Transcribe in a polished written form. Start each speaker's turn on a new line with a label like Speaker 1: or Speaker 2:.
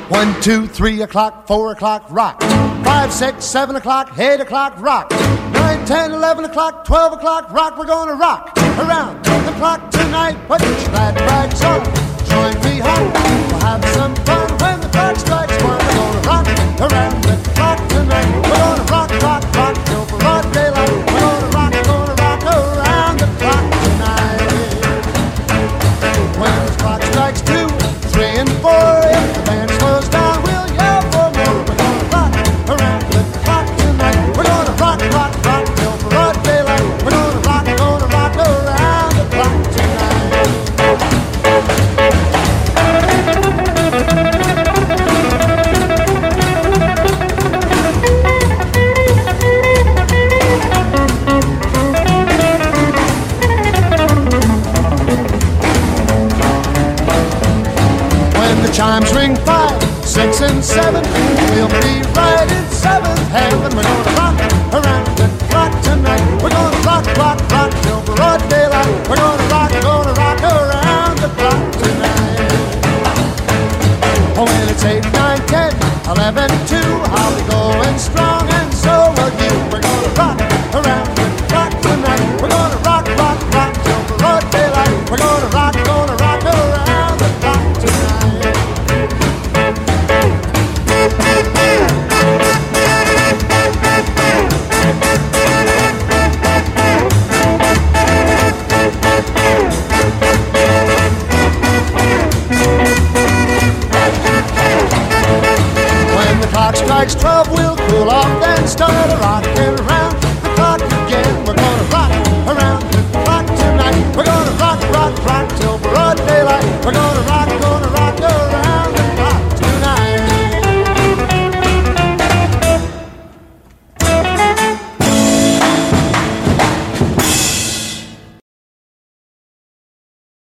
Speaker 1: 1, 2, 3 o'clock, 4 o'clock, rock. 5, 6, 7 o'clock, 8 o'clock, rock. 9, 10, 11 o'clock, 12 o'clock, rock. We're gonna rock around the clock tonight. Put your glad rags on, join me home. We'll have some fun when the clock strikes 1. We're gonna rock around the clock tonight. We're gonna rock, rock, rock till broad daylight. We're gonna rock around the clock tonight. When the clock strikes 2, 3 and 4, if the band slows down, we'll yell for more. We're gonna rock around the clock tonight. We're gonna rock, rock, rock till broad daylight. We're gonna rock around the clock tonight. When the chimes ring 5, 6 and 7, we'll be right in 7th heaven. We're gonna rock around the clock tonight. We're gonna rock, rock, rock till broad daylight. We're gonna rock around the clock tonight. Oh, when it's 8, 9, 10, 11, 2, I'll be going strong and so will you. We're gonna rock around the clock tonight. We're gonna rock, rock, rock till broad daylight. We're gonna rock around the clock tonight. When the clock strikes 12, we'll cool off, then start a rock